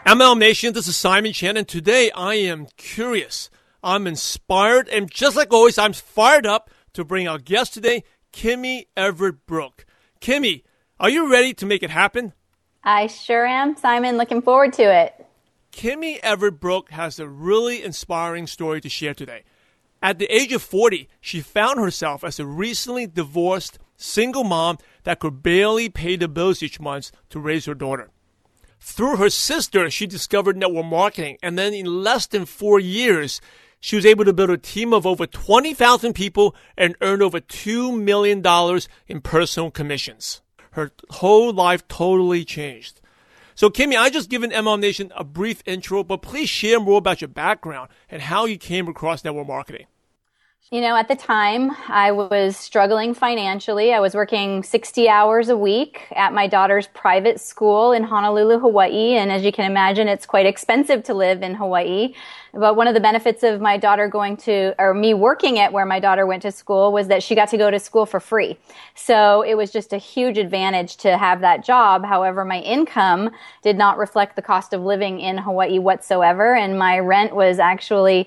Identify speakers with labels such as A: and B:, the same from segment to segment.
A: MLM Nation, this is Simon Chan, and today I am curious. I'm inspired, and just like always, I'm fired up to bring our guest today, Kimmy Everett Brooke. Kimmy, are you ready to make it happen?
B: I sure am, Simon. Looking forward to it.
A: Kimmy Everett Brooke has a really inspiring story to share today. At the age of 40, she found herself as a recently divorced single mom that could barely pay the bills each month to raise her daughter. Through her sister, she discovered network marketing, and then in less than 4 years, she was able to build a team of over 20,000 people and earn over $2 million in personal commissions. Her whole life totally changed. So, Kimmy, I just given MLM Nation a brief intro, but please share more about your background and how you came across network marketing.
B: You know, at the time, I was struggling financially. I was working 60 hours a week at my daughter's private school in Honolulu, Hawaii. And as you can imagine, it's quite expensive to live in Hawaii. But one of the benefits of my daughter me working at where my daughter went to school was that she got to go to school for free. So it was just a huge advantage to have that job. However, my income did not reflect the cost of living in Hawaii whatsoever. And my rent was actually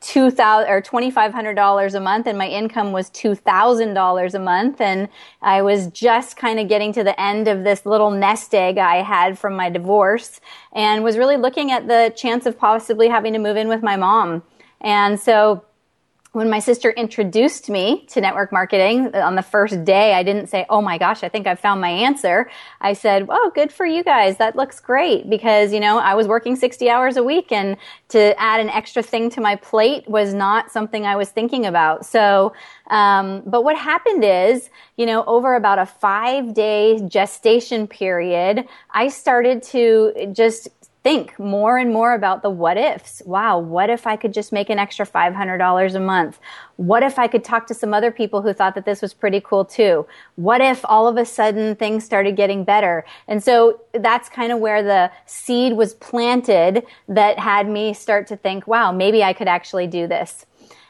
B: $2,500 a month, and my income was $2,000 a month. And I was just kind of getting to the end of this little nest egg I had from my divorce, and was really looking at the chance of possibly having to move in with my mom. And so when my sister introduced me to network marketing on the first day, I didn't say, oh my gosh, I think I've found my answer. I said, oh, good for you guys. That looks great, because, you know, I was working 60 hours a week, and to add an extra thing to my plate was not something I was thinking about. So, but what happened is, you know, over about a 5-day gestation period, I started to just think more and more about the what ifs. Wow, what if I could just make an extra $500 a month? What if I could talk to some other people who thought that this was pretty cool too? What if all of a sudden things started getting better? And so that's kind of where the seed was planted that had me start to think, wow, maybe I could actually do this.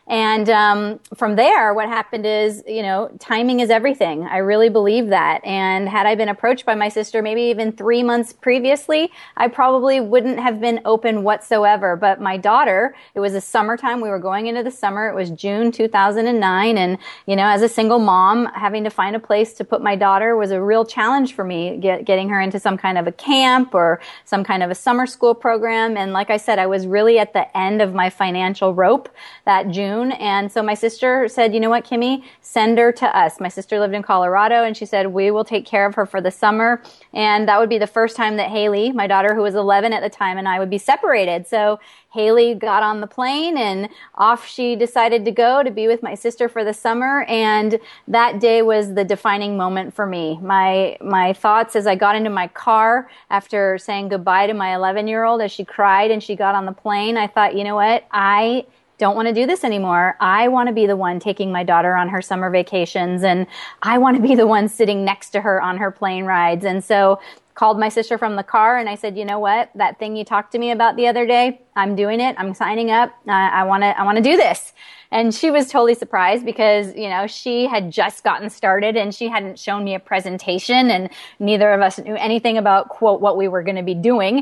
B: And from there, what happened is, you know, timing is everything. I really believe that. And had I been approached by my sister maybe even 3 months previously, I probably wouldn't have been open whatsoever. But my daughter, it was the summertime. We were going into the summer. It was June 2009. And, you know, as a single mom, having to find a place to put my daughter was a real challenge for me, getting her into some kind of a camp or some kind of a summer school program. And like I said, I was really at the end of my financial rope that June. And so my sister said, you know what, Kimmy, send her to us. My sister lived in Colorado, and she said, we will take care of her for the summer. And that would be the first time that Haley, my daughter, who was 11 at the time, and I would be separated. So Haley got on the plane, and off she decided to go to be with my sister for the summer. And that day was the defining moment for me. My thoughts as I got into my car after saying goodbye to my 11-year-old as she cried and she got on the plane, I thought, you know what, I don't want to do this anymore. I want to be the one taking my daughter on her summer vacations, and I want to be the one sitting next to her on her plane rides. And so called my sister from the car, and I said, you know what, that thing you talked to me about the other day, I'm doing it. I'm signing up. I want to do this. And she was totally surprised because, you know, she had just gotten started and she hadn't shown me a presentation, and neither of us knew anything about, quote, what we were going to be doing.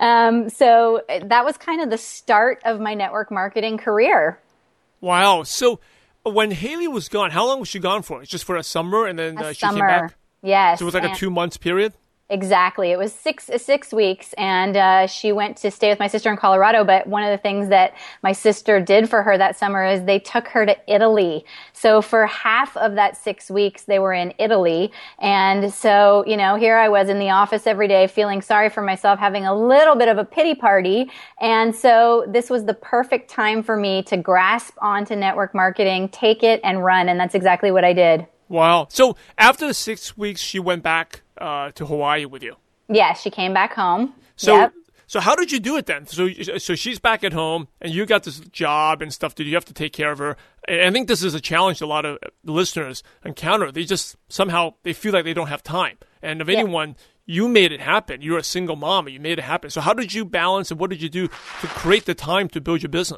B: So that was kind of the start of my network marketing career.
A: Wow. So when Haley was gone, how long was she gone for? It's just for a summer, and then she came back?
B: Yes.
A: So it was like a 2 months period?
B: Exactly. It was six weeks, and she went to stay with my sister in Colorado. But one of the things that my sister did for her that summer is they took her to Italy. So for half of that 6 weeks, they were in Italy. And so, you know, here I was in the office every day feeling sorry for myself, having a little bit of a pity party. And so this was the perfect time for me to grasp onto network marketing, take it and run. And that's exactly what I did.
A: Wow. So after the 6 weeks, she went back to Hawaii with you.
B: Yeah, she came back home.
A: So,
B: yep.
A: So how did you do it then? So she's back at home, and you got this job and stuff. Did you have to take care of her? And I think this is a challenge a lot of listeners encounter. They just somehow they feel like they don't have time. And if anyone, you made it happen. You're a single mom, and you made it happen. So how did you balance, and what did you do to create the time to build your business?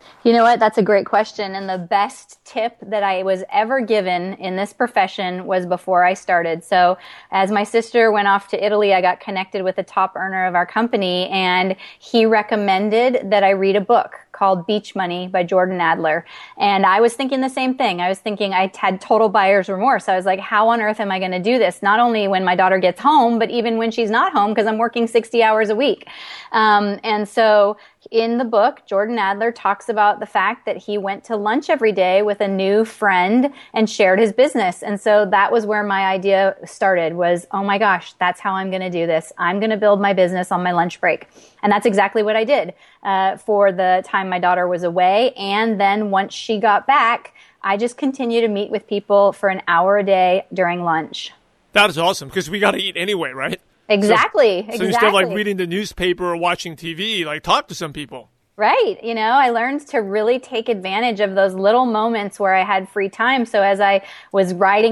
B: You know what? That's a great question. And the best tip that I was ever given in this profession was before I started. So as my sister went off to Italy, I got connected with the top earner of our company, and he recommended that I read a book called Beach Money by Jordan Adler. And I was thinking the same thing. I was thinking I had total buyer's remorse. I was like, how on earth am I going to do this? Not only when my daughter gets home, but even when she's not home, because I'm working 60 hours a week. And so in the book, Jordan Adler talks about the fact that he went to lunch every day with a new friend and shared his business. And so that was where my idea started, was, oh my gosh, that's how I'm going to do this. I'm going to build my business on my lunch break. And that's exactly what I did for the time my daughter was away. And then once she got back, I just continued to meet with people for an hour a day during lunch.
A: That is awesome, because we got to eat anyway, right?
B: Exactly.
A: So instead of like reading the newspaper or watching TV, like talk to some people.
B: Right. You know, I learned to really take advantage of those little moments where I had free time. So as I was driving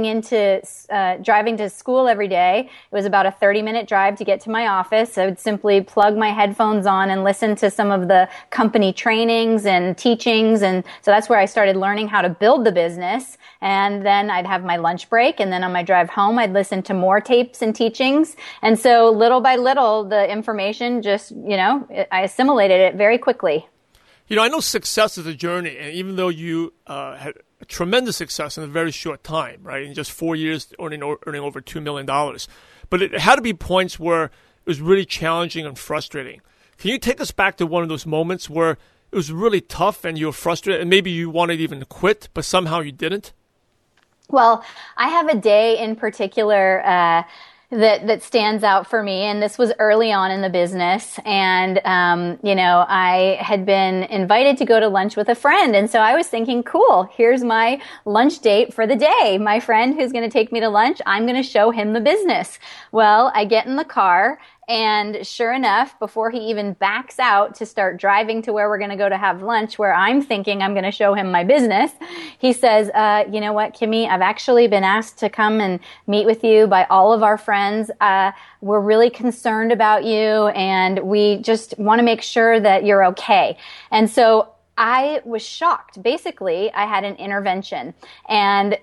B: to school every day, it was about a 30-minute drive to get to my office. I would simply plug my headphones on and listen to some of the company trainings and teachings. And so that's where I started learning how to build the business. And then I'd have my lunch break. And then on my drive home, I'd listen to more tapes and teachings. And so little by little, the information just, I assimilated it very quickly.
A: You know, I know success is a journey, and even though you had a tremendous success in a very short time, right, in just 4 years earning over $2 million, but it had to be points where it was really challenging and frustrating. Can you take us back to one of those moments where it was really tough and you were frustrated, and maybe you wanted even to quit, but somehow you didn't?
B: Well, I have a day in particular that stands out for me. And this was early on in the business. And, I had been invited to go to lunch with a friend. And so I was thinking, cool, here's my lunch date for the day. My friend who's going to take me to lunch, I'm going to show him the business. Well, I get in the car, and sure enough, before he even backs out to start driving to where we're going to go to have lunch, where I'm thinking I'm going to show him my business, he says, you know what, Kimmy, I've actually been asked to come and meet with you by all of our friends. We're really concerned about you, and we just want to make sure that you're okay. And so I was shocked. Basically, I had an intervention, and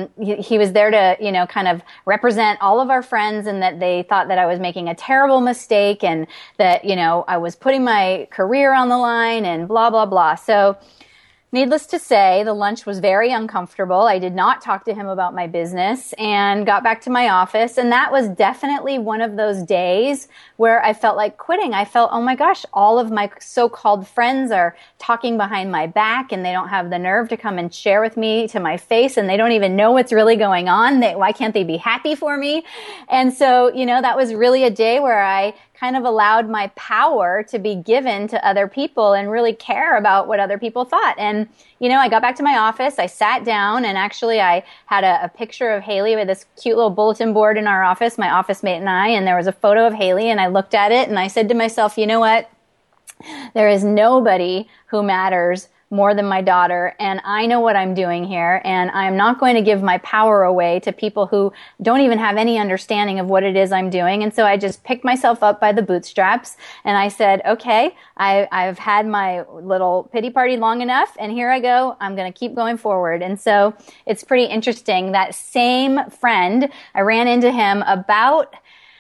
B: he was there to, kind of represent all of our friends, and that they thought that I was making a terrible mistake, and that, I was putting my career on the line, and blah, blah, blah. So needless to say, the lunch was very uncomfortable. I did not talk to him about my business, and got back to my office. And that was definitely one of those days where I felt like quitting. I felt, oh my gosh, all of my so-called friends are talking behind my back, and they don't have the nerve to come and share with me to my face, and they don't even know what's really going on. Why can't they be happy for me? And so, that was really a day where I kind of allowed my power to be given to other people and really care about what other people thought. And, I got back to my office, I sat down, and actually I had a picture of Haley with this cute little bulletin board in our office, my office mate and I, and there was a photo of Haley, and I looked at it and I said to myself, you know what? There is nobody who matters more than my daughter, and I know what I'm doing here, and I'm not going to give my power away to people who don't even have any understanding of what it is I'm doing. And so I just picked myself up by the bootstraps, and I said, okay, I've had my little pity party long enough, and here I go. I'm going to keep going forward. And so it's pretty interesting. That same friend, I ran into him about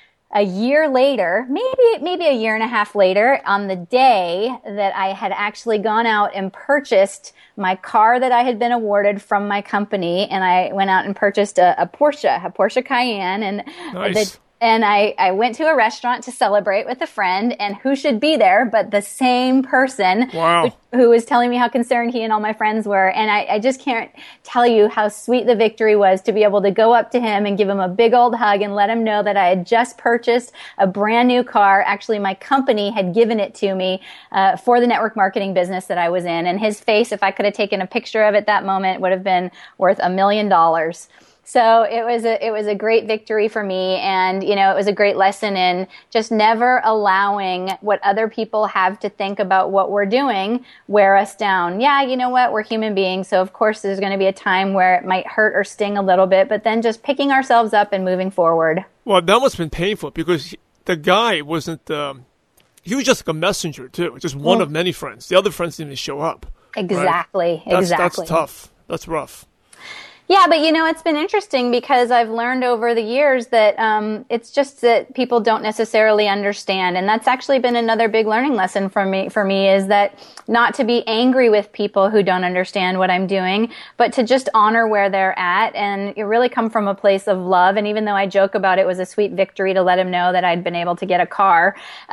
B: a year later, maybe a year and a half later, on the day that I had actually gone out and purchased my car that I had been awarded from my company, and I went out and purchased a Porsche Cayenne, and
A: nice.
B: And I went to a restaurant to celebrate with a friend, and who should be there but the same person who was telling me how concerned he and all my friends were. And I just can't tell you how sweet the victory was to be able to go up to him and give him a big old hug and let him know that I had just purchased a brand new car. Actually, my company had given it to me for the network marketing business that I was in. And his face, if I could have taken a picture of it that moment, would have been worth $1 million. So it was a great victory for me, and it was a great lesson in just never allowing what other people have to think about what we're doing wear us down. Yeah, you know what? We're human beings, so of course there's going to be a time where it might hurt or sting a little bit, but then just picking ourselves up and moving forward.
A: Well, that must have been painful, because the guy wasn't. He was just like a messenger too, just one of many friends. The other friends didn't even show up.
B: Exactly.
A: Right?
B: Exactly.
A: That's tough. That's rough.
B: Yeah, but it's been interesting because I've learned over the years that it's just that people don't necessarily understand, and that's actually been another big learning lesson for me is that not to be angry with people who don't understand what I'm doing, but to just honor where they're at, and it really come from a place of love. And even though I joke about it was a sweet victory to let him know that I'd been able to get a car,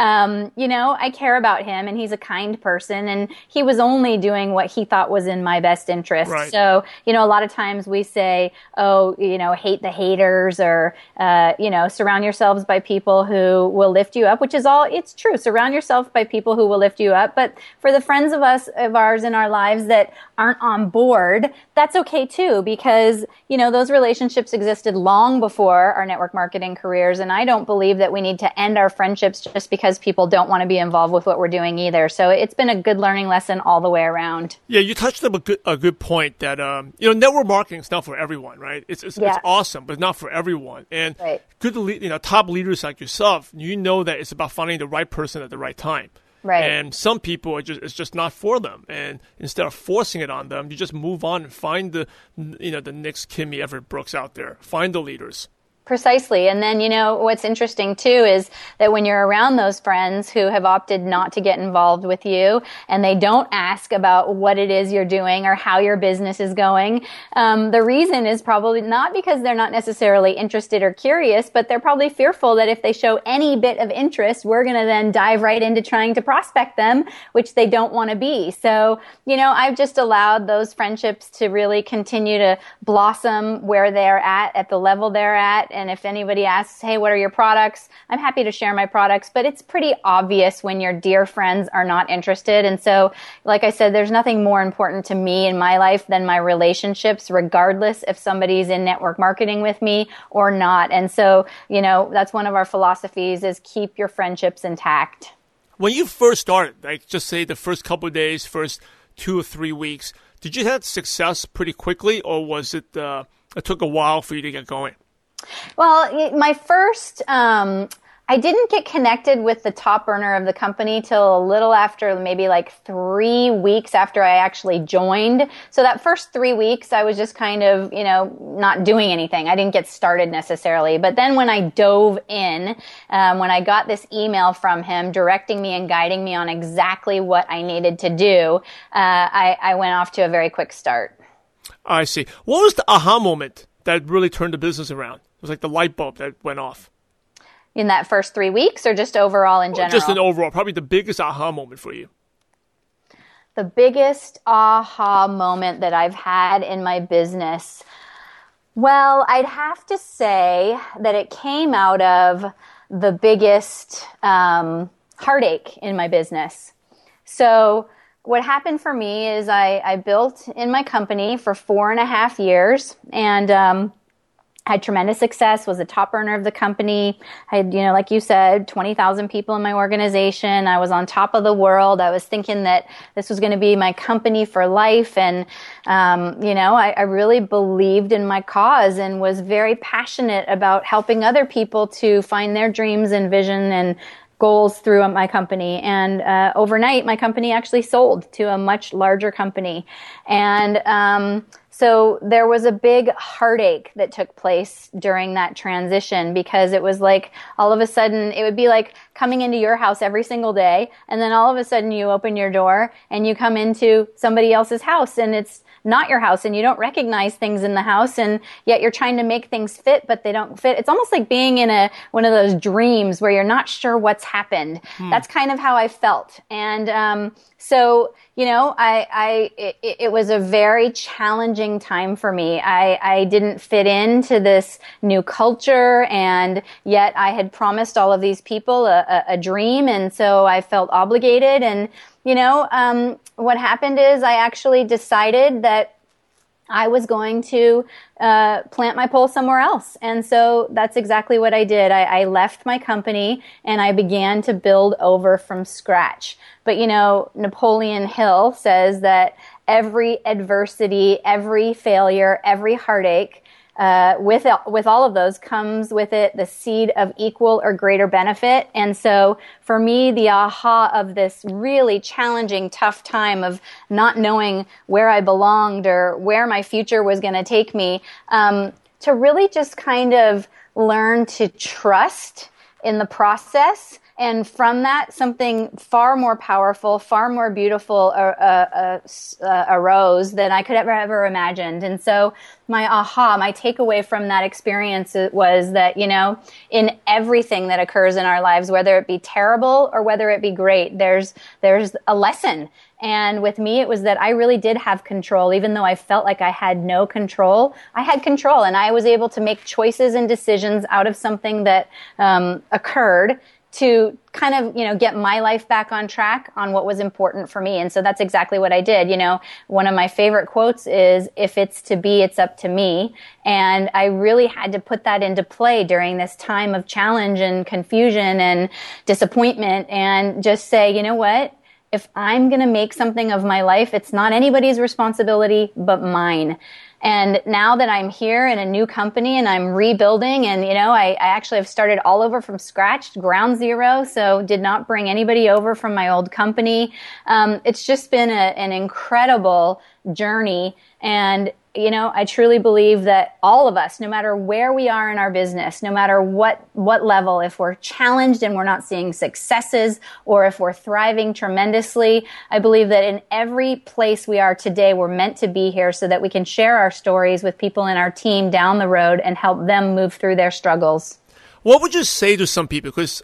B: I care about him, and he's a kind person, and he was only doing what he thought was in my best interest.
A: Right.
B: So, a lot of times we say, hate the haters, or, surround yourselves by people who will lift you up, which is all, it's true. Surround yourself by people who will lift you up. But for the friends of ours in our lives that aren't on board, that's okay too, because, those relationships existed long before our network marketing careers. And I don't believe that we need to end our friendships just because people don't want to be involved with what we're doing either. So it's been a good learning lesson all the way around.
A: Yeah, you touched on a good point that, network marketing is not for everyone, right? It's awesome, but not for everyone. And
B: right.
A: Good, top leaders like yourself, that it's about finding the right person at the right time.
B: Right.
A: And some people, it's just not for them. And instead of forcing it on them, you just move on and find the next Kimmy Everett Brooks out there. Find the leaders.
B: Precisely. And then, what's interesting too is that when you're around those friends who have opted not to get involved with you and they don't ask about what it is you're doing or how your business is going, the reason is probably not because they're not necessarily interested or curious, but they're probably fearful that if they show any bit of interest, we're going to then dive right into trying to prospect them, which they don't want to be. So, I've just allowed those friendships to really continue to blossom where they're at the level they're at. And if anybody asks, hey, what are your products? I'm happy to share my products, but it's pretty obvious when your dear friends are not interested. And so, like I said, there's nothing more important to me in my life than my relationships, regardless if somebody's in network marketing with me or not. And so, that's one of our philosophies is keep your friendships intact.
A: When you first started, like just say the first couple of days, first 2 or 3 weeks, did you have success pretty quickly, or was it took a while for you to get going?
B: Well, my first, I didn't get connected with the top earner of the company till a little after, maybe like 3 weeks after I actually joined. So that first 3 weeks, I was just kind of, not doing anything. I didn't get started necessarily. But then when I dove in, when I got this email from him directing me and guiding me on exactly what I needed to do, I went off to a very quick start.
A: I see. What was the aha moment that really turned the business around? It was like the light bulb that went off.
B: In that first 3 weeks, or just overall in general?
A: Just an overall, probably the biggest aha moment for you.
B: The biggest aha moment that I've had in my business. Well, I'd have to say that it came out of the biggest heartache in my business. So what happened for me is I built in my company for 4.5 years, and had tremendous success, was a top earner of the company. I had, like you said, 20,000 people in my organization. I was on top of the world. I was thinking that this was going to be my company for life. And, I really believed in my cause and was very passionate about helping other people to find their dreams and vision and goals through my company. And overnight, my company actually sold to a much larger company. And so there was a big heartache that took place during that transition, because it was like all of a sudden it would be like coming into your house every single day, and then all of a sudden you open your door and you come into somebody else's house and it's not your house and you don't recognize things in the house, and yet you're trying to make things fit, but they don't fit. It's almost like being in one of those dreams where you're not sure what's happened. That's kind of how I felt. And so, it was a very challenging time for me. I didn't fit into this new culture, and yet I had promised all of these people a dream, and so I felt obligated. And what happened is I actually decided that I was going to plant my pole somewhere else. And so that's exactly what I did. I left my company and I began to build over from scratch. But, Napoleon Hill says that every adversity, every failure, every heartache with all of those comes with it the seed of equal or greater benefit. And so for me, the aha of this really challenging, tough time of not knowing where I belonged or where my future was going to take me, to really just kind of learn to trust in the process. And from that, something far more powerful, far more beautiful arose than I could ever imagined. And so my takeaway from that experience was that, in everything that occurs in our lives, whether it be terrible or whether it be great, there's a lesson. And with me, it was that I really did have control. Even though I felt like I had no control, I had control. And I was able to make choices and decisions out of something that occurred to kind of, get my life back on track on what was important for me. And so that's exactly what I did. One of my favorite quotes is, if it's to be, it's up to me. And I really had to put that into play during this time of challenge and confusion and disappointment, and just say, you know what? If I'm going to make something of my life, it's not anybody's responsibility but mine. And now that I'm here in a new company and I'm rebuilding, and, I actually have started all over from scratch, ground zero, so did not bring anybody over from my old company. It's just been an incredible journey. And, I truly believe that all of us, no matter where we are in our business, no matter what level, if we're challenged and we're not seeing successes, or if we're thriving tremendously, I believe that in every place we are today, we're meant to be here so that we can share our stories with people in our team down the road and help them move through their struggles.
A: What would you say to some people? Because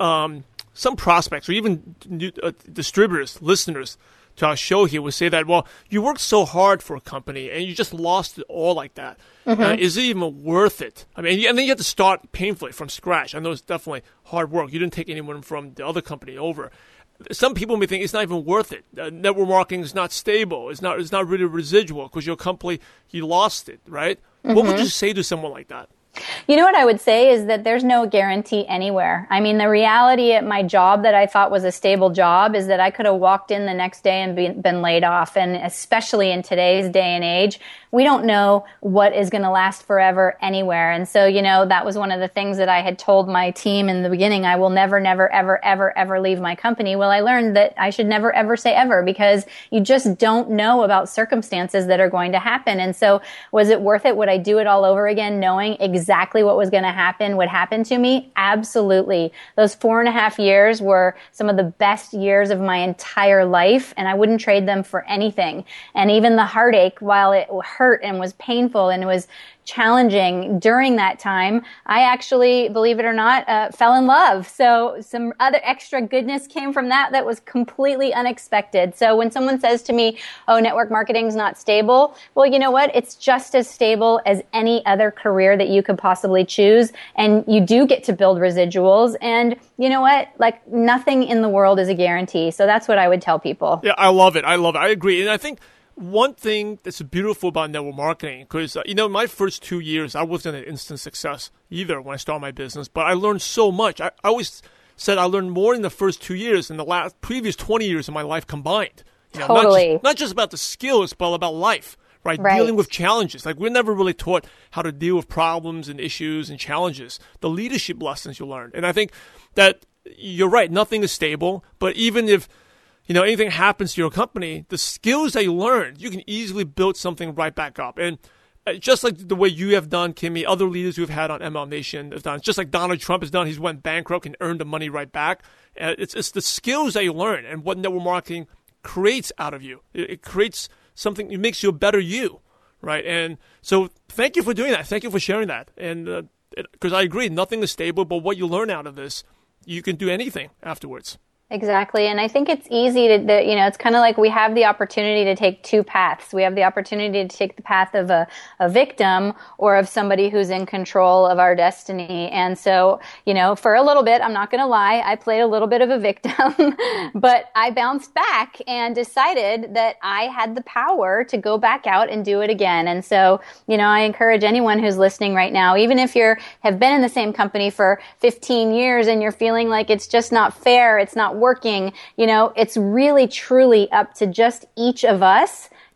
A: some prospects or even distributors, listeners to our show here would say that, well, you worked so hard for a company and you just lost it all like that. Mm-hmm. Is it even worth it? I mean, and then you have to start painfully from scratch. I know it's definitely hard work. You didn't take anyone from the other company over. Some people may think it's not even worth it. Network marketing is not stable. It's not really residual because your company, you lost it, right? Mm-hmm. What would you say to someone like that?
B: You know what I would say is that there's no guarantee anywhere. I mean, the reality at my job that I thought was a stable job is that I could have walked in the next day and been laid off. And especially in today's day and age, we don't know what is going to last forever anywhere. And so, that was one of the things that I had told my team in the beginning. I will never, ever, ever, ever leave my company. Well, I learned that I should never, ever say ever, because you just don't know about circumstances that are going to happen. And so was it worth it? Would I do it all over again, knowing exactly what was going to happen would happen to me? Absolutely. Those 4.5 years were some of the best years of my entire life, and I wouldn't trade them for anything. And even the heartache, while it hurt and was painful and it was challenging during that time, I actually, believe it or not, fell in love. So some other extra goodness came from that was completely unexpected. So when someone says to me, oh, network marketing's not stable, well, you know what? It's just as stable as any other career that you could possibly choose. And you do get to build residuals. And you know what? Like, nothing in the world is a guarantee. So that's what I would tell people.
A: Yeah, I love it. I agree. And I think one thing that's beautiful about network marketing, because, my first 2 years, I wasn't an instant success either when I started my business, but I learned so much. I always said I learned more in the first 2 years than the previous 20 years of my life combined.
B: Totally.
A: Not just about the skills, but about life, right? Dealing with challenges. Like, we're never really taught how to deal with problems and issues and challenges, the leadership lessons you learn. And I think that you're right, nothing is stable, but even if anything happens to your company, the skills that you learned, you can easily build something right back up. And just like the way you have done, Kimmy, other leaders we've had on MLM Nation have done, just like Donald Trump has done, he's went bankrupt and earned the money right back. It's the skills that you learn and what network marketing creates out of you. It creates something, it makes you a better you, right? And so thank you for doing that. Thank you for sharing that. And because I agree, nothing is stable, but what you learn out of this, you can do anything afterwards.
B: Exactly. And I think it's easy to, it's kind of like we have the opportunity to take two paths. We have the opportunity to take the path of a victim or of somebody who's in control of our destiny. And so, for a little bit, I'm not going to lie, I played a little bit of a victim, but I bounced back and decided that I had the power to go back out and do it again. And so, I encourage anyone who's listening right now, even if have been in the same company for 15 years and you're feeling like it's just not fair, it's not working, it's really truly up to just each of us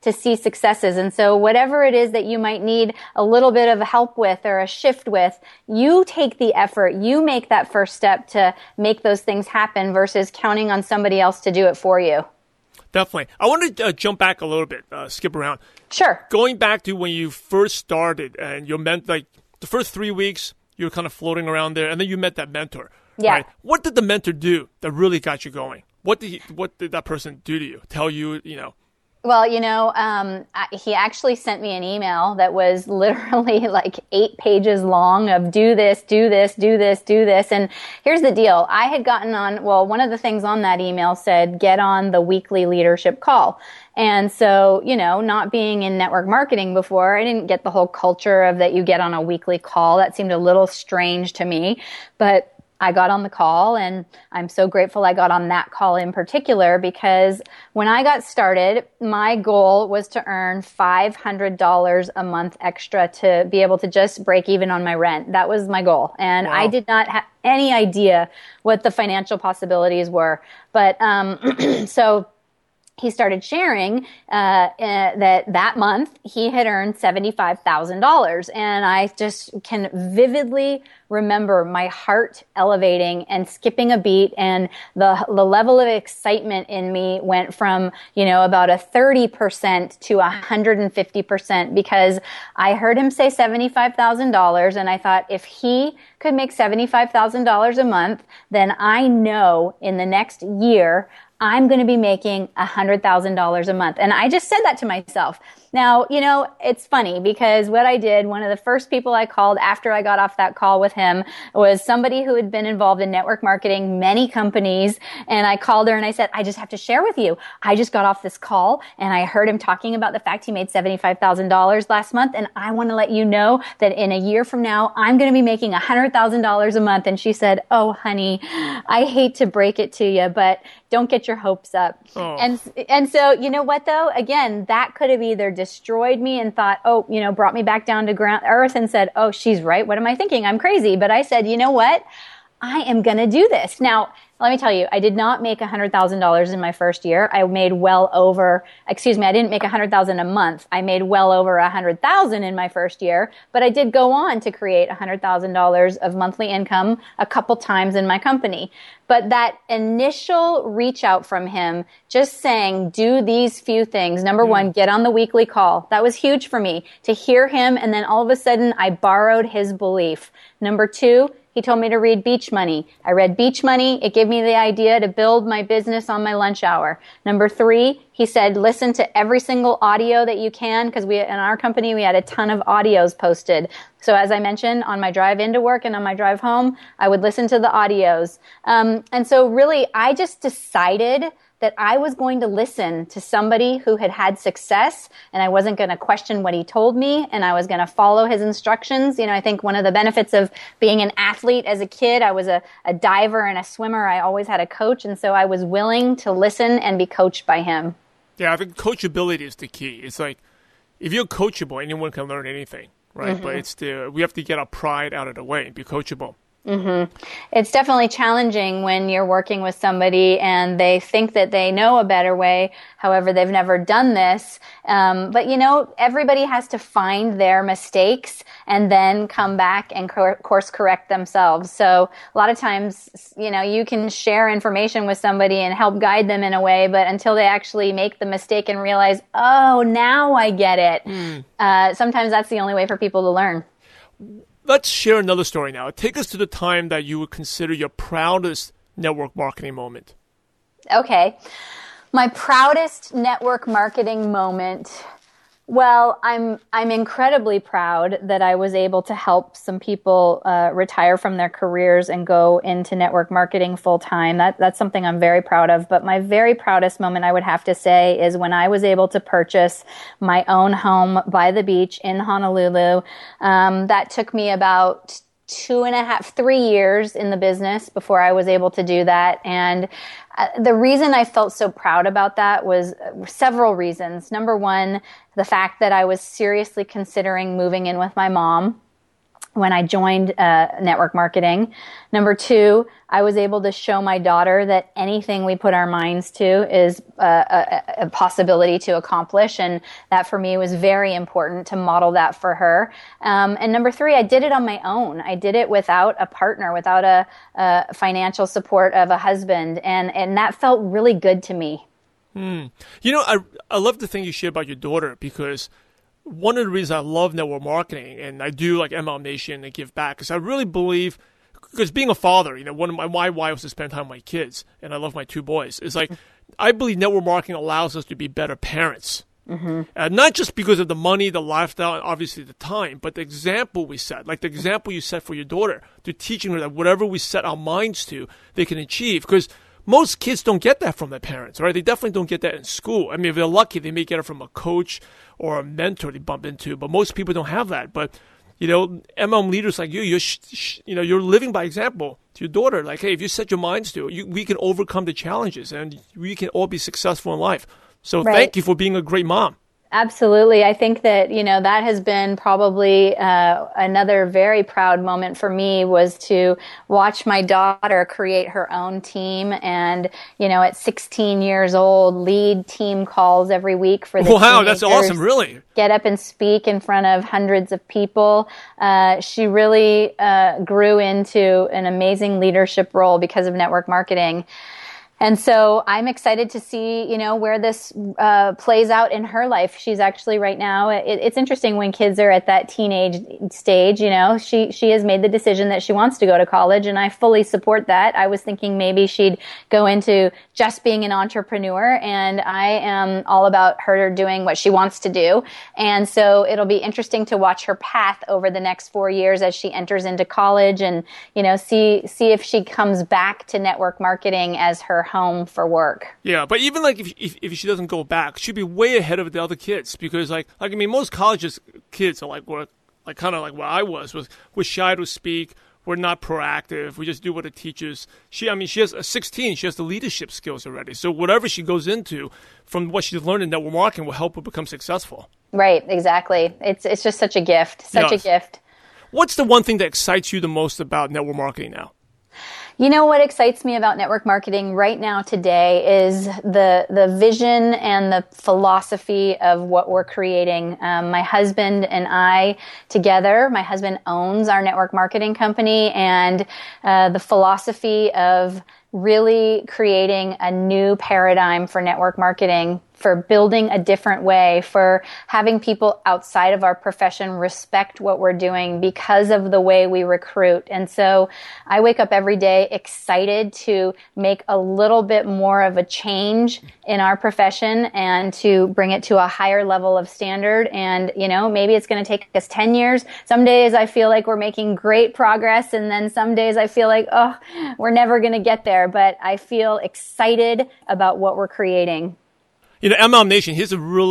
B: to see successes. And so whatever it is that you might need a little bit of help with or a shift with, you take the effort, you make that first step to make those things happen versus counting on somebody else to do it for you.
A: Definitely. I want to jump back a little bit, skip around.
B: Sure.
A: Going back to when you first started and you met, like the first 3 weeks, you were kind of floating around there, and then you met that mentor.
B: Yeah.
A: Right? What did the mentor do that really got you going? What did that person do to you? Tell you,
B: Well, he actually sent me an email that was literally like 8 pages long of do this, do this, do this, do this. And here's the deal. I had gotten on, one of the things on that email said, get on the weekly leadership call. And so, not being in network marketing before, I didn't get the whole culture of that you get on a weekly call. That seemed a little strange to me, but I got on the call, and I'm so grateful I got on that call in particular, because when I got started, my goal was to earn $500 a month extra to be able to just break even on my rent. That was my goal. And wow. I did not have any idea what the financial possibilities were. But so he started sharing that month he had earned $75,000. And I just can vividly remember my heart elevating and skipping a beat, and the level of excitement in me went from, about a 30% to 150%, because I heard him say $75,000, and I thought, if he could make $75,000 a month, then I know in the next year I'm going to be making $100,000 a month. And I just said that to myself. Now, it's funny because what I did, one of the first people I called after I got off that call with him was somebody who had been involved in network marketing, many companies. And I called her and I said, I just have to share with you. I just got off this call and I heard him talking about the fact he made $75,000 last month. And I want to let you know that in a year from now, I'm going to be making $100,000 a month. And she said, oh, honey, I hate to break it to you, but don't get your hopes up. Oh. And so, you know what though? Again, that could have either destroyed me and thought, brought me back down to earth and said, oh, she's right. What am I thinking? I'm crazy. But I said, you know what? I am going to do this. Now, let me tell you, I did not make $100,000 in my first year. I made I didn't make $100,000 a month. I made well over $100,000 in my first year, but I did go on to create $100,000 of monthly income a couple times in my company. But that initial reach out from him, just saying, do these few things. Number one, get on the weekly call. That was huge for me to hear him. And then all of a sudden I borrowed his belief. Number two, he told me to read Beach Money. I read Beach Money. It gave me the idea to build my business on my lunch hour. Number three, he said, listen to every single audio that you can, because in our company, we had a ton of audios posted. So as I mentioned, on my drive into work and on my drive home, I would listen to the audios. And so really, I just decided that I was going to listen to somebody who had had success, and I wasn't going to question what he told me, and I was going to follow his instructions. I think one of the benefits of being an athlete as a kid, I was a diver and a swimmer. I always had a coach, and so I was willing to listen and be coached by him.
A: Yeah, I think coachability is the key. It's like, if you're coachable, anyone can learn anything, right? Mm-hmm. But we have to get our pride out of the way and be coachable.
B: Mm-hmm. It's definitely challenging when you're working with somebody and they think that they know a better way. However, they've never done this. But everybody has to find their mistakes and then come back and course correct themselves. So a lot of times, you can share information with somebody and help guide them in a way, but until they actually make the mistake and realize, oh, now I get it. Sometimes that's the only way for people to learn.
A: Let's share another story now. Take us to the time that you would consider your proudest network marketing moment.
B: Okay. My proudest network marketing moment. Well, I'm incredibly proud that I was able to help some people retire from their careers and go into network marketing full time. That's something I'm very proud of. But my very proudest moment, I would have to say, is when I was able to purchase my own home by the beach in Honolulu. That took me about 3 years in the business before I was able to do that. And the reason I felt so proud about that was several reasons. Number one, the fact that I was seriously considering moving in with my mom. when I joined network marketing. Number two, I was able to show my daughter that anything we put our minds to is a possibility to accomplish. And that for me was very important to model that for her. And number three, I did it on my own. I did it without a partner, without a financial support of a husband. And that felt really good to me.
A: You know, I love the thing you shared about your daughter, because one of the reasons I love network marketing and I do like MLM Nation and give back is I really believe, because being a father, you know, one of my why was to spend time with my kids, and I love my two boys. It's like, I believe network marketing allows us to be better parents. Not just because of the money, the lifestyle, and obviously the time, but the example we set, like the example you set for your daughter, to teaching her that whatever we set our minds to, they can achieve. Because most kids don't get that from their parents, right? They definitely don't get that in school. I mean, if they're lucky, they may get it from a coach or a mentor they bump into, but most people don't have that. But, you know, MLM leaders like you're living by example to your daughter. Like, hey, if you set your minds to it, we can overcome the challenges and we can all be successful in life. So Thank you for being a great mom.
B: Absolutely. I think that, you know, that has been probably another very proud moment for me, was to watch my daughter create her own team and, you know, at 16 years old, lead team calls every week for the
A: Wow, that's awesome, really.
B: Get up and speak in front of hundreds of people. She really grew into an amazing leadership role because of network marketing. And so I'm excited to see, you know, where this plays out in her life. She's actually right now, it's interesting when kids are at that teenage stage, you know, she has made the decision that she wants to go to college, and I fully support that. I was thinking maybe she'd go into just being an entrepreneur, and I am all about her doing what she wants to do. And so it'll be interesting to watch her path over the next 4 years as she enters into college, and, you know, see if she comes back to network marketing as her home for work.
A: Yeah, but even like if she doesn't go back, she'd be way ahead of the other kids, because like I mean, most colleges kids are like kind of like what I was shy to speak. We're not proactive. We just do what the teachers. She has a 16. She has the leadership skills already. So whatever she goes into from what she's learned in network marketing will help her become successful.
B: Right, exactly. It's just such a gift, a gift.
A: What's the one thing that excites you the most about network marketing now?
B: You know what excites me about network marketing right now today is the vision and the philosophy of what we're creating. My husband and I together, my husband owns our network marketing company, and the philosophy of really creating a new paradigm for network marketing, for building a different way, for having people outside of our profession respect what we're doing because of the way we recruit. And so I wake up every day excited to make a little bit more of a change in our profession and to bring it to a higher level of standard. And, you know, maybe it's going to take us 10 years. Some days I feel like we're making great progress, and then some days I feel like, oh, we're never going to get there. But I feel excited about what we're creating.
A: You know, MLM Nation, here's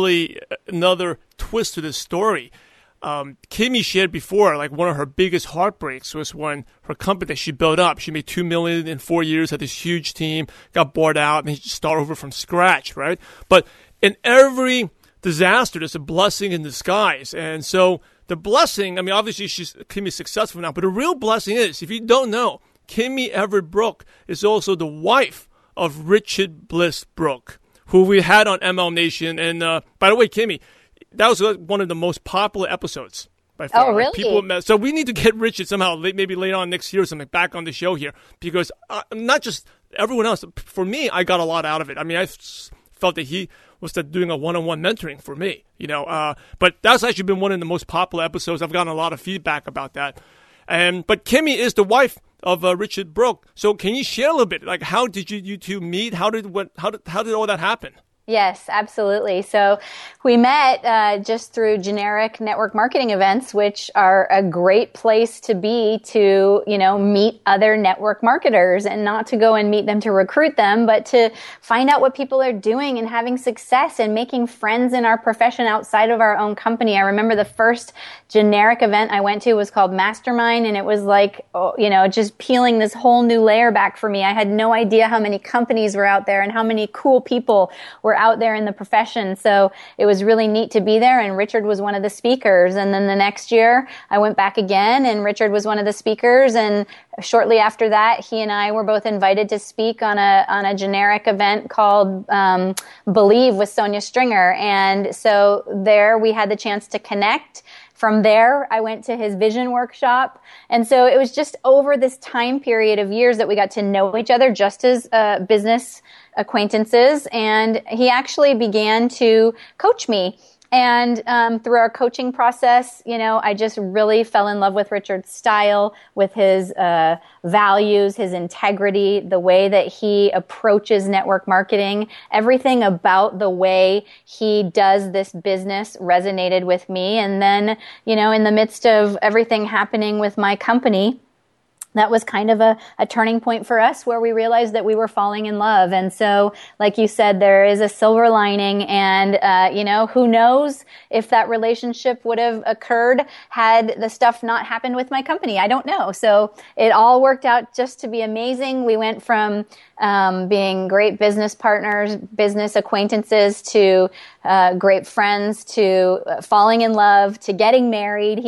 A: another twist to this story. Kimmy shared before, like one of her biggest heartbreaks was when her company that she built up, she made $2 million in 4 years, had this huge team, got bought out, and she started over from scratch, right? But in every disaster, there's a blessing in disguise. And so the blessing, I mean, obviously Kimmy's successful now, but the real blessing is, if you don't know, Kimmy Everett Brooke is also the wife of Richard Bliss Brooke, who we had on MLM Nation. And by the way, Kimmy, that was one of the most popular episodes by far.
B: Oh, really?
A: So we need to get Richard somehow, maybe later on next year or something, back on the show here, because not just everyone else. For me, I got a lot out of it. I mean, I felt that he was doing a one-on-one mentoring for me, you know. But that's actually been one of the most popular episodes. I've gotten a lot of feedback about that. But Kimmy is the wife of Richard Brooke. So can you share a little bit? Like, how did you two meet? How did all that happen?
B: Yes, absolutely. So we met just through generic network marketing events, which are a great place to be to, you know, meet other network marketers, and not to go and meet them to recruit them, but to find out what people are doing and having success and making friends in our profession outside of our own company. I remember the first generic event I went to was called Mastermind, and it was like, you know, just peeling this whole new layer back for me. I had no idea how many companies were out there and how many cool people were out there in the profession. So it was really neat to be there. And Richard was one of the speakers. And then the next year I went back again and Richard was one of the speakers. And shortly after that, he and I were both invited to speak on a generic event called Believe with Sonia Stringer. And so there we had the chance to connect. From there, I went to his vision workshop. And so it was just over this time period of years that we got to know each other just as business acquaintances. And he actually began to coach me. And through our coaching process, I just really fell in love with Richard's style, with his values, his integrity, the way that he approaches network marketing. Everything about the way he does this business resonated with me. And then, in the midst of everything happening with my company, that was kind of a turning point for us where we realized that we were falling in love. And so, like you said, there is a silver lining. And, who knows if that relationship would have occurred had the stuff not happened with my company. I don't know. So it all worked out just to be amazing. We went from being great business partners, business acquaintances, to great friends, to falling in love, to getting married.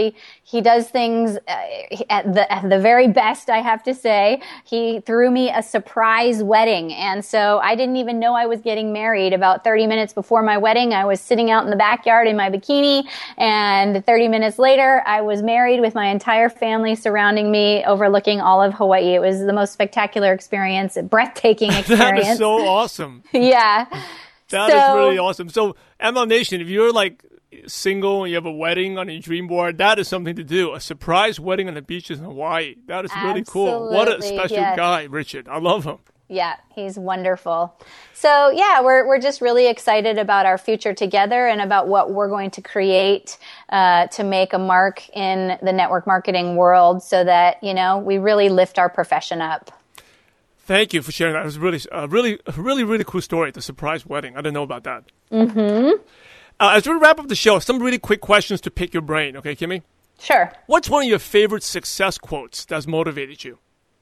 B: He does things at the very best, I have to say. He threw me a surprise wedding. And so I didn't even know I was getting married. About 30 minutes before my wedding, I was sitting out in the backyard in my bikini. And 30 minutes later, I was married with my entire family surrounding me, overlooking all of Hawaii. It was the most spectacular experience, a breathtaking experience.
A: That is so awesome.
B: Yeah.
A: That is really awesome. So, MLM Nation, if you're like single and you have a wedding on your dream board, that is something to do. A surprise wedding on the beaches in Hawaii. That is really cool. What a special guy, Richard. I love him.
B: Yeah, he's wonderful. So, yeah, we're just really excited about our future together and about what we're going to create to make a mark in the network marketing world so that, we really lift our profession up.
A: Thank you for sharing that. It was really cool story, the surprise wedding. I didn't know about that.
B: Mm-hmm.
A: As we wrap up the show, some really quick questions to pick your brain. Okay, Kimmy?
B: Sure.
A: What's one of your favorite success quotes that's motivated you?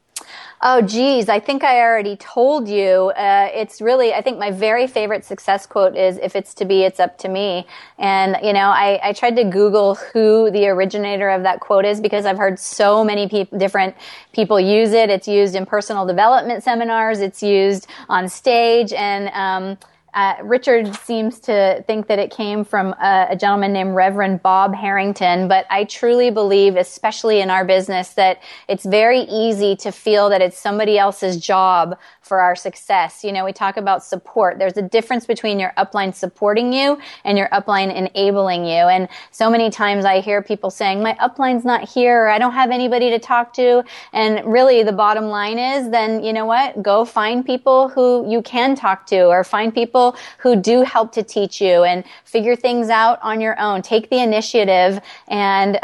B: Oh, geez. I think I already told you. It's really, I think my very favorite success quote is, if it's to be, it's up to me. And, I tried to Google who the originator of that quote is because I've heard so many different people use it. It's used in personal development seminars. It's used on stage. And, Richard seems to think that it came from a gentleman named Reverend Bob Harrington, but I truly believe, especially in our business, that it's very easy to feel that it's somebody else's job for our success. We talk about support. There's a difference between your upline supporting you and your upline enabling you. And so many times I hear people saying, my upline's not here, or I don't have anybody to talk to. And really the bottom line is, then you know what? Go find people who you can talk to, or find people who do help to teach you, and figure things out on your own. Take the initiative. And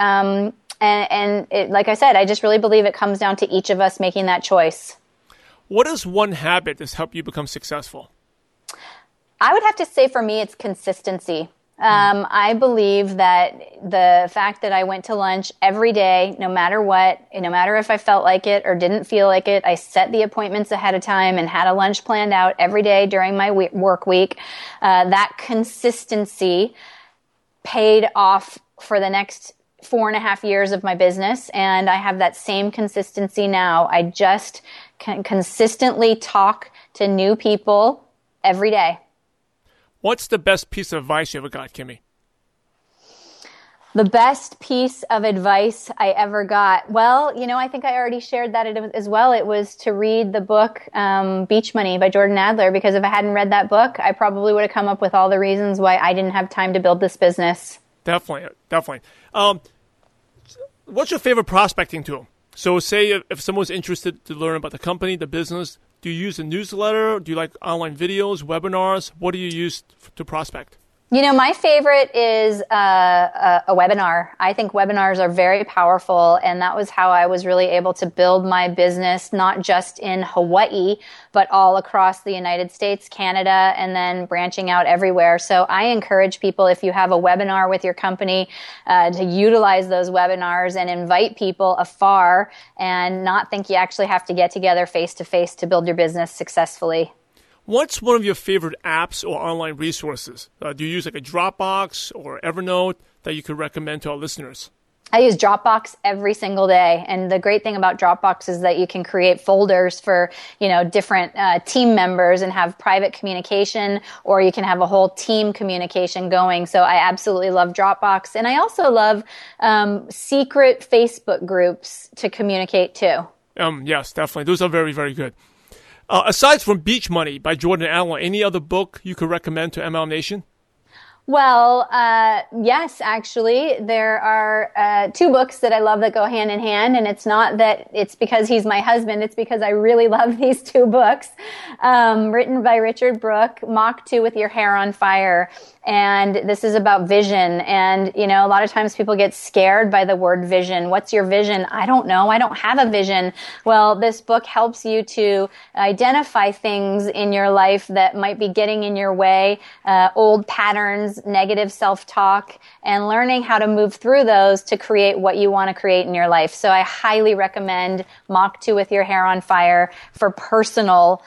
B: like I said, I just really believe it comes down to each of us making that choice.
A: What is one habit that's helped you become successful?
B: I would have to say for me, it's consistency. I believe that the fact that I went to lunch every day, no matter what, no matter if I felt like it or didn't feel like it, I set the appointments ahead of time and had a lunch planned out every day during my work week. That consistency paid off for the next 4.5 years of my business, and I have that same consistency now. I just can consistently talk to new people every day.
A: What's the best piece of advice you ever got, Kimmy?
B: The best piece of advice I ever got. Well, I think I already shared that as well. It was to read the book Beach Money by Jordan Adler, because if I hadn't read that book, I probably would have come up with all the reasons why I didn't have time to build this business.
A: Definitely. What's your favorite prospecting tool? So say if someone's interested to learn about the company, the business, do you use a newsletter? Do you like online videos, webinars? What do you use to prospect?
B: My favorite is a webinar. I think webinars are very powerful, and that was how I was really able to build my business, not just in Hawaii, but all across the United States, Canada, and then branching out everywhere. So I encourage people, if you have a webinar with your company, to utilize those webinars and invite people afar and not think you actually have to get together face-to-face to build your business successfully.
A: What's one of your favorite apps or online resources? Do you use like a Dropbox or Evernote that you could recommend to our listeners?
B: I use Dropbox every single day. And the great thing about Dropbox is that you can create folders for, different team members and have private communication, or you can have a whole team communication going. So I absolutely love Dropbox. And I also love secret Facebook groups to communicate too.
A: Yes, definitely. Those are very, very good. Aside from Beach Money by Jordan Allen, any other book you could recommend to MLM Nation?
B: Well, yes, actually, there are two books that I love that go hand in hand, and it's not that it's because he's my husband, it's because I really love these two books, written by Richard Brooke, Mach 2 with Your Hair on Fire. And this is about vision. And, a lot of times people get scared by the word vision. What's your vision? I don't know. I don't have a vision. Well, this book helps you to identify things in your life that might be getting in your way, old patterns, negative self-talk, and learning how to move through those to create what you want to create in your life. So I highly recommend Mach 2 with Your Hair on Fire for personal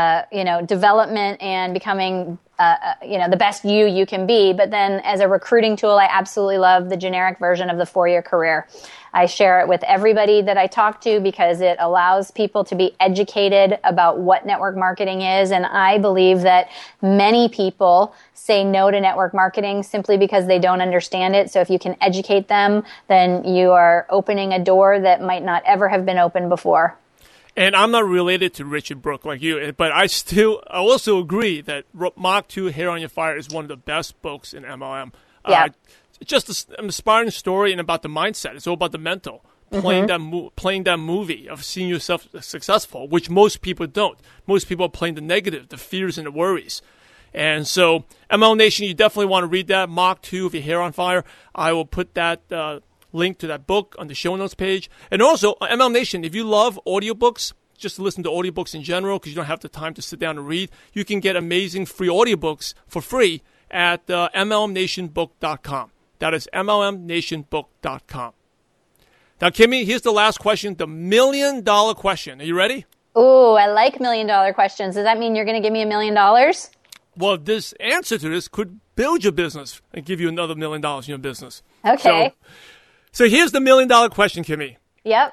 B: development and becoming the best you can be. But then as a recruiting tool, I absolutely love the generic version of the 4-Year Career. I share it with everybody that I talk to because it allows people to be educated about what network marketing is. And I believe that many people say no to network marketing simply because they don't understand it. So if you can educate them, then you are opening a door that might not ever have been opened before.
A: And I'm not related to Richard Brooke like you, but I also agree that Mach 2 Hair on Your Fire is one of the best books in MLM.
B: Yeah.
A: Just an inspiring story and about the mindset. It's all about the mental. Playing that movie of seeing yourself successful, which most people don't. Most people are playing the negative, the fears and the worries. And so, MLM Nation, you definitely want to read that, Mach 2 with Your Hair on Fire. I will put that link to that book on the show notes page. And also, MLM Nation, if you love audiobooks, just to listen to audiobooks in general, because you don't have the time to sit down and read, you can get amazing free audiobooks for free at MLMNationBook.com. That is MLMNationBook.com. Now, Kimmy, here's the last question, the $1 million question. Are you ready?
B: Ooh, I like $1 million questions. Does that mean you're going to give me $1 million?
A: Well, this answer to this could build your business and give you another $1 million in your business.
B: Okay.
A: So here's the $1 million question, Kimmy.
B: Yep.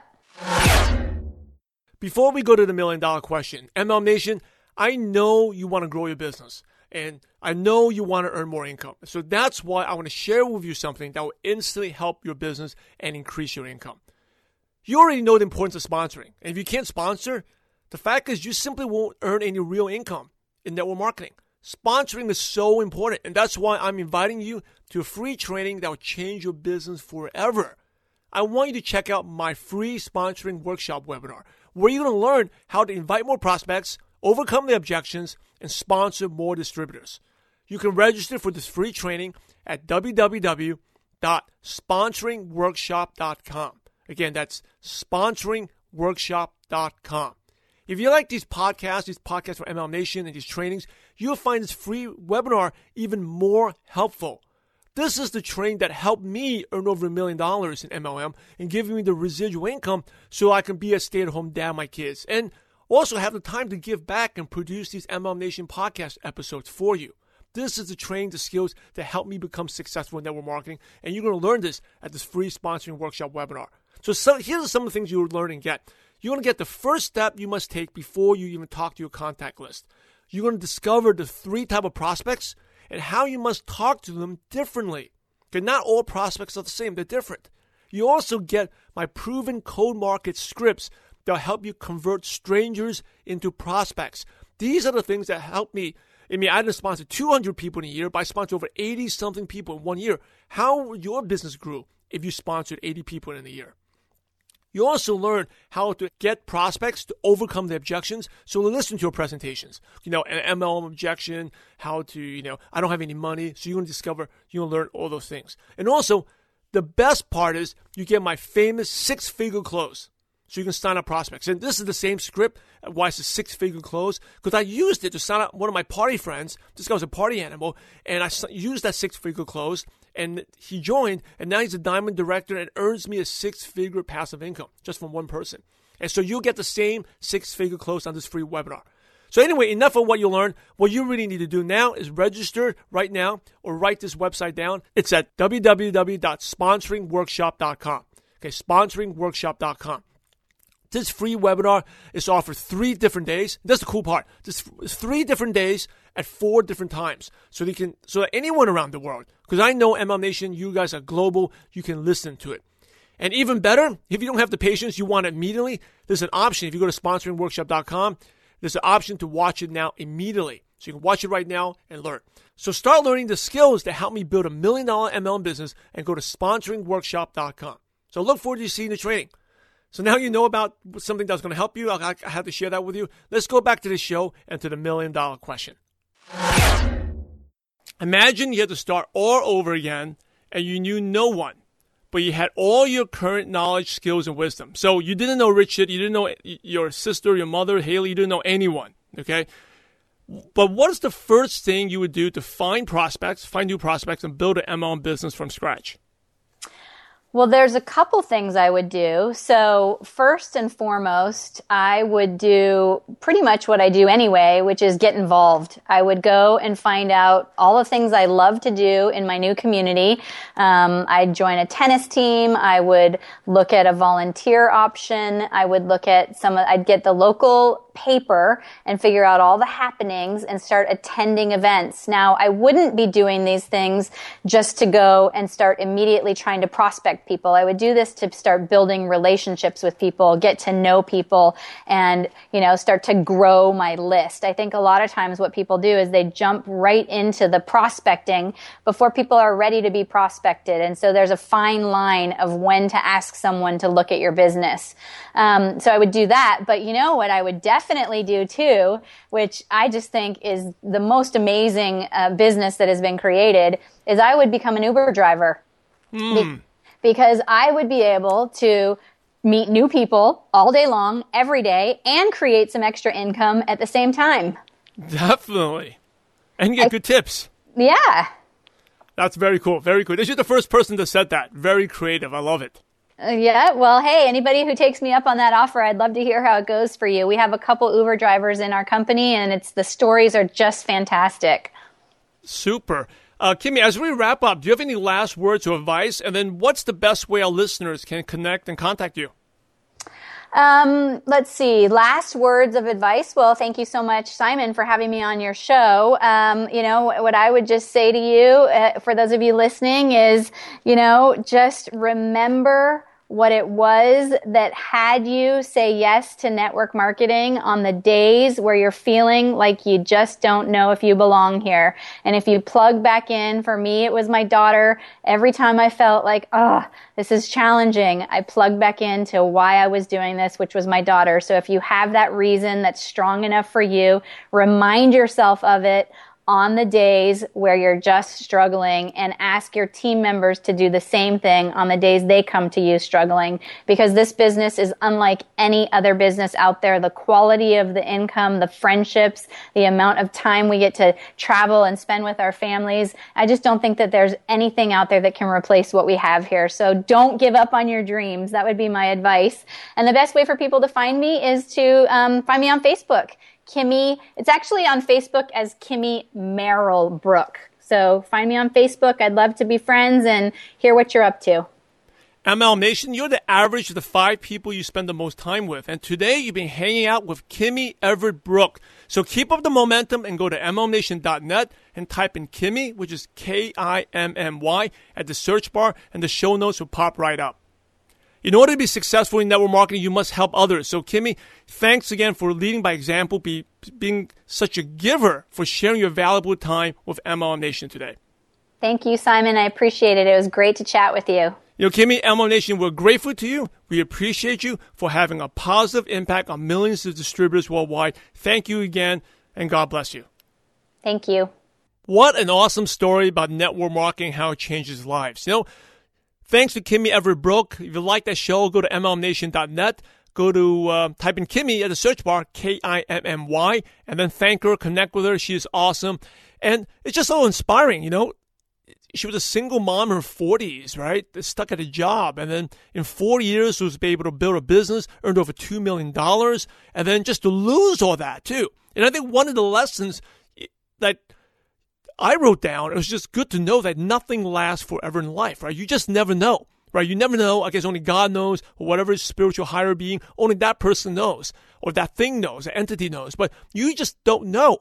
A: Before we go to the $1 million question, MLM Nation, I know you want to grow your business, and I know you want to earn more income. So that's why I want to share with you something that will instantly help your business and increase your income. You already know the importance of sponsoring. And if you can't sponsor, the fact is you simply won't earn any real income in network marketing. Sponsoring is so important, and that's why I'm inviting you to a free training that will change your business forever. I want you to check out my free sponsoring workshop webinar, where you're going to learn how to invite more prospects, overcome the objections, and sponsor more distributors. You can register for this free training at www.sponsoringworkshop.com. Again, that's sponsoringworkshop.com. If you like these podcasts from MLM Nation and these trainings, you'll find this free webinar even more helpful. This is the training that helped me earn over $1 million in MLM and giving me the residual income so I can be a stay-at-home dad with my kids and also have the time to give back and produce these MLM Nation podcast episodes for you. This is the training, the skills that help me become successful in network marketing, and you're going to learn this at this free sponsoring workshop webinar. So here's some of the things you'll learn and get. You're going to get the first step you must take before you even talk to your contact list. You're going to discover the 3 types of prospects and how you must talk to them differently. Okay, not all prospects are the same. They're different. You also get my proven cold market scripts that will help you convert strangers into prospects. These are the things that help me. I mean, I didn't sponsor 200 people in a year, but I sponsored over 80-something people in 1 year. How would your business grow if you sponsored 80 people in a year? You also learn how to get prospects to overcome the objections. So listen to your presentations. An MLM objection, how to, I don't have any money. So you're going to learn all those things. And also, the best part is you get my famous 6-figure close. So you can sign up prospects. And this is the same script, why it's a 6-figure close, because I used it to sign up one of my party friends. This guy was a party animal, and I used that 6-figure close, and he joined, and now he's a diamond director and earns me a 6-figure passive income just from one person. And so you'll get the same 6-figure close on this free webinar. So anyway, enough of what you learned. What you really need to do now is register right now or write this website down. It's at www.sponsoringworkshop.com. Okay, sponsoringworkshop.com. This free webinar is offered 3 different days. That's the cool part. This is 3 different days at 4 different times. So that anyone around the world, because I know MLM Nation, you guys are global, you can listen to it. And even better, if you don't have the patience, you want it immediately, there's an option. If you go to sponsoringworkshop.com, there's an option to watch it now immediately. So you can watch it right now and learn. So start learning the skills that help me build $1 million MLM business and go to sponsoringworkshop.com. So look forward to seeing the training. So now you know about something that's going to help you. I had to share that with you. Let's go back to the show and to the $1 million question. Imagine you had to start all over again and you knew no one, but you had all your current knowledge, skills, and wisdom. So you didn't know Richard, you didn't know your sister, your mother, Haley, you didn't know anyone, okay? But what is the first thing you would do to find new prospects, and build an MLM business from scratch?
B: Well, there's a couple things I would do. So first and foremost, I would do pretty much what I do anyway, which is get involved. I would go and find out all the things I love to do in my new community. I'd join a tennis team. I would look at a volunteer option. I would look at I'd get the local paper and figure out all the happenings and start attending events. Now, I wouldn't be doing these things just to go and start immediately trying to prospect people. I would do this to start building relationships with people, get to know people, and, start to grow my list. I think a lot of times what people do is they jump right into the prospecting before people are ready to be prospected. And so there's a fine line of when to ask someone to look at your business. So I would do that. But you know what I would definitely do too, which I just think is the most amazing business that has been created, is I would become an Uber driver. Because I would be able to meet new people all day long, every day, and create some extra income at the same time.
A: Definitely. And get good tips.
B: Yeah.
A: That's very cool. Very cool. This is the first person that said that. Very creative. I love it.
B: Yeah. Well, hey, anybody who takes me up on that offer, I'd love to hear how it goes for you. We have a couple Uber drivers in our company, and the stories are just fantastic.
A: Super. Kimmy, as we wrap up, do you have any last words or advice? And then what's the best way our listeners can connect and contact you?
B: Let's see. Last words of advice. Well, thank you so much, Simon, for having me on your show. What I would just say to you, for those of you listening, is, just remember what it was that had you say yes to network marketing on the days where you're feeling like you just don't know if you belong here. And if you plug back in, for me, it was my daughter. Every time I felt like, this is challenging, I plugged back into why I was doing this, which was my daughter. So if you have that reason that's strong enough for you, remind yourself of it on the days where you're just struggling, and ask your team members to do the same thing on the days they come to you struggling, because this business is unlike any other business out there. The quality of the income, the friendships, the amount of time we get to travel and spend with our families, I just don't think that there's anything out there that can replace what we have here. So don't give up on your dreams. That would be my advice. And the best way for people to find me is to find me on Facebook. Kimmy, it's actually on Facebook as Kimmy Merrill Brook. So find me on Facebook. I'd love to be friends and hear what you're up to.
A: MLM Nation, you're the average of the 5 people you spend the most time with. And today you've been hanging out with Kimmy Everett Brook. So keep up the momentum and go to MLMNation.net and type in Kimmy, which is Kimmy, at the search bar, and the show notes will pop right up. In order to be successful in network marketing, you must help others. So, Kimmy, thanks again for leading by example, being such a giver, for sharing your valuable time with MLM Nation today.
B: Thank you, Simon. I appreciate it. It was great to chat with you.
A: Kimmy, MLM Nation, we're grateful to you. We appreciate you for having a positive impact on millions of distributors worldwide. Thank you again, and God bless you.
B: Thank you.
A: What an awesome story about network marketing, how it changes lives. Thanks to Kimmy Everett Brook. If you like that show, go to MLMNation.net. Go to type in Kimmy at the search bar, Kimmy, and then thank her, connect with her. She is awesome. And it's just so inspiring, she was a single mom in her 40s, right? Stuck at a job. And then in 4 years, she was able to build a business, earned over $2 million, and then just to lose all that too. And I think one of the lessons that I wrote down, it was just good to know that nothing lasts forever in life, right? You just never know, right? You never know. I guess only God knows, or whatever spiritual higher being, only that person knows, or that thing knows, that entity knows. But you just don't know.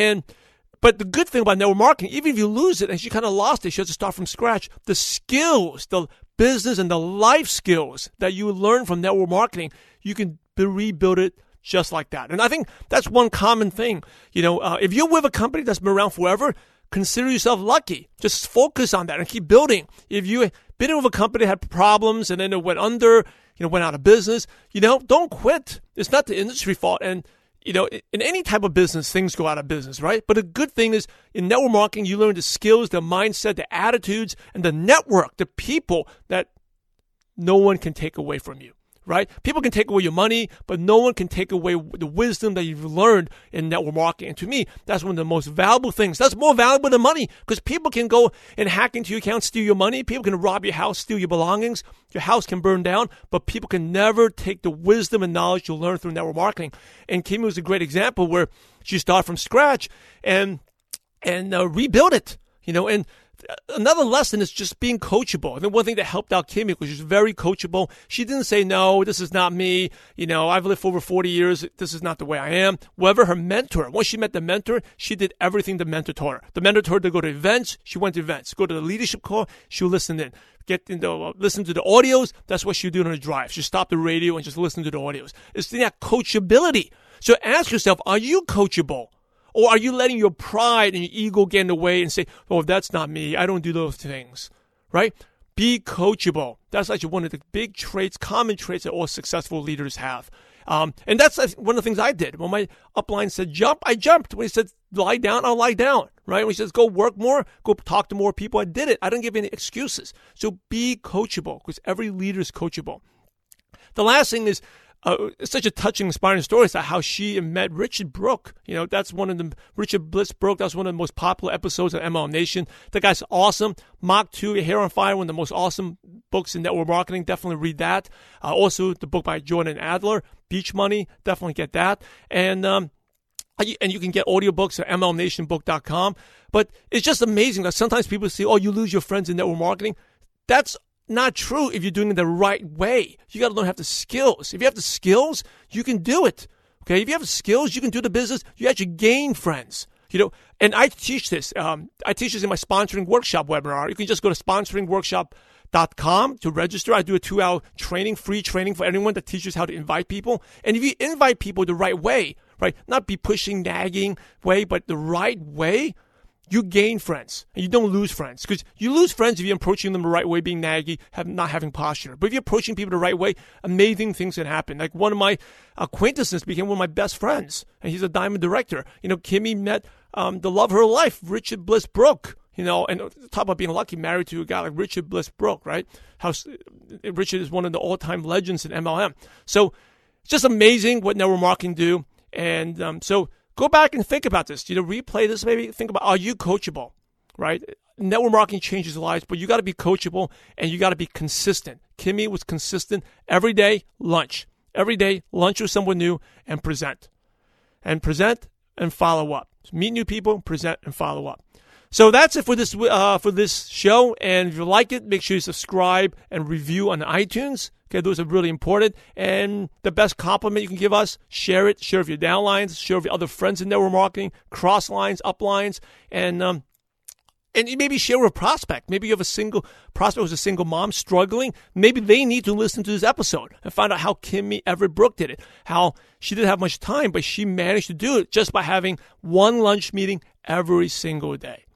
A: But the good thing about network marketing, even if you lose it and you kind of lost it, you have to start from scratch. The skills, the business and the life skills that you learn from network marketing, you can rebuild it just like that. And I think that's one common thing. If you're with a company that's been around forever, consider yourself lucky. Just focus on that and keep building. If you've been with a company that had problems and then it went under, went out of business, don't quit. It's not the industry fault. And in any type of business, things go out of business, right? But the good thing is in network marketing, you learn the skills, the mindset, the attitudes, and the network, the people that no one can take away from you, right? People can take away your money, but no one can take away the wisdom that you've learned in network marketing. And to me, that's one of the most valuable things. That's more valuable than money because people can go and hack into your account, steal your money. People can rob your house, steal your belongings. Your house can burn down, but people can never take the wisdom and knowledge you learn through network marketing. And Kimmy was a great example where she started from scratch and rebuilt it, and another lesson is just being coachable. I think one thing that helped out Kimmy was she was very coachable. She didn't say, no, this is not me. I've lived for over 40 years. This is not the way I am. Whoever her mentor, once she met the mentor, she did everything the mentor taught her. The mentor told her to go to events. She went to events. Go to the leadership call. She listened in. Listen to the audios. That's what she would do on the drive. She stopped the radio and just listen to the audios. It's that coachability. So ask yourself, are you coachable? Or are you letting your pride and your ego get in the way and say, oh, that's not me. I don't do those things, right? Be coachable. That's actually one of the big traits, common traits that all successful leaders have. And that's one of the things I did. When my upline said jump, I jumped. When he said lie down, I'll lie down, right? When he says go work more, go talk to more people, I did it. I didn't give any excuses. So be coachable because every leader is coachable. The last thing is, it's such a touching, inspiring story about how she met Richard Brooke. That's one of the, Richard Bliss Brooke, that's one of the most popular episodes of MLM Nation. That guy's awesome. Mach 2, Your Hair on Fire, one of the most awesome books in network marketing. Definitely read that. Also, the book by Jordan Adler, Beach Money. Definitely get that. And you can get audiobooks at mlmnationbook.com. But it's just amazing that sometimes people say, oh, you lose your friends in network marketing. That's not true if you're doing it the right way. You got to learn how to have the skills. If you have the skills, you can do it. Okay, if you have the skills, you can do the business. You actually gain friends. And I teach this. I teach this in my sponsoring workshop webinar. You can just go to sponsoringworkshop.com to register. I do a 2-hour training, free training for anyone that teaches how to invite people. And if you invite people the right way, right, not be pushing, nagging way, but the right way, you gain friends and you don't lose friends because you lose friends if you're approaching them the right way, being naggy, not having posture. But if you're approaching people the right way, amazing things can happen. Like one of my acquaintances became one of my best friends and he's a diamond director. Kimmy met the love of her life, Richard Bliss Brooke, and talk about being lucky, married to a guy like Richard Bliss Brooke, right? Richard is one of the all-time legends in MLM. So it's just amazing what network marketing do. And so go back and think about this. Replay this, maybe think about, are you coachable, right? Network marketing changes lives, but you got to be coachable and you got to be consistent. Kimmy was consistent every day, lunch. Every day, lunch with someone new and present. And present and follow up. So meet new people, present and follow up. So that's it for this show. And if you like it, make sure you subscribe and review on iTunes. Okay, those are really important. And the best compliment you can give us, share it. Share with your downlines. Share with your other friends in network marketing, cross lines, uplines, and maybe share with a prospect. Maybe you have a single prospect who's a single mom struggling. Maybe they need to listen to this episode and find out how Kimmy Everett Brooke did it. How she didn't have much time, but she managed to do it just by having one lunch meeting every single day.